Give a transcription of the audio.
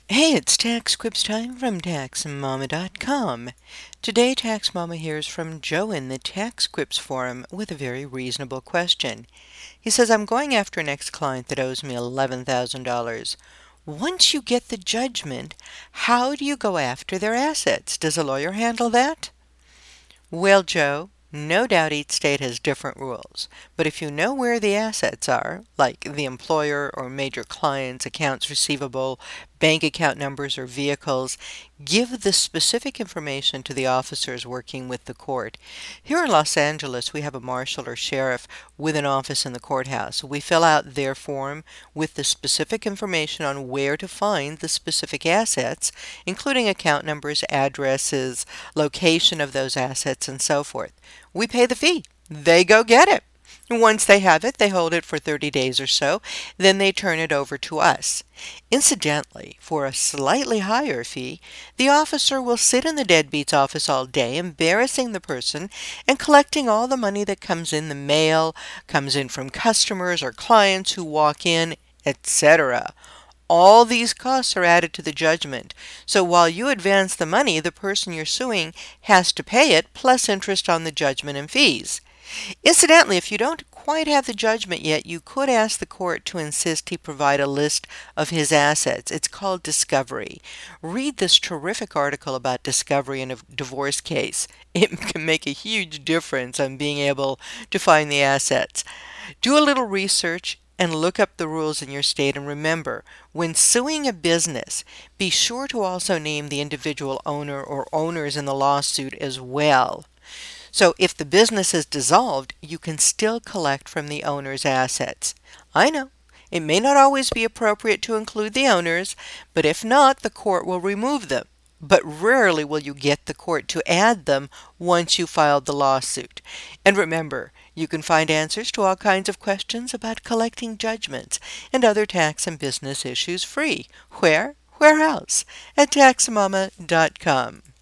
Hey, it's Tax Quips time from TaxMama.com. Today, Tax Mama hears from Joe in the Tax Quips forum with a very reasonable question. He says, I'm going after an ex-client that owes me $11,000. Once you get the judgment, how do you go after their assets? Does a lawyer handle that? Well, Joe, no doubt each state has different rules, but if you know where the assets are, like the employer or major clients' accounts receivable, bank account numbers, or vehicles, give the specific information to the officers working with the court. Here in Los Angeles, we have a marshal or sheriff with an office in the courthouse. We fill out their form with the specific information on where to find the specific assets, including account numbers, addresses, location of those assets, and so forth. We pay the fee. They go get it. Once they have it, they hold it for 30 days or so. Then they turn it over to us. Incidentally, for a slightly higher fee, the officer will sit in the deadbeat's office all day, embarrassing the person and collecting all the money that comes in the mail, comes in from customers or clients who walk in, etc. All these costs are added to the judgment. So while you advance the money, the person you're suing has to pay it plus interest on the judgment and fees. Incidentally, if you don't quite have the judgment yet, you could ask the court to insist he provide a list of his assets. It's called discovery. Read this terrific article about discovery in a divorce case. It can make a huge difference on being able to find the assets. Do a little research and look up the rules in your state, and remember, when suing a business, be sure to also name the individual owner or owners in the lawsuit as well. So if the business is dissolved, you can still collect from the owner's assets. I know, it may not always be appropriate to include the owners, but if not, the court will remove them. But rarely will you get the court to add them once you filed the lawsuit. And remember, you can find answers to all kinds of questions about collecting judgments and other tax and business issues free. Where? Where else? At taxmama.com.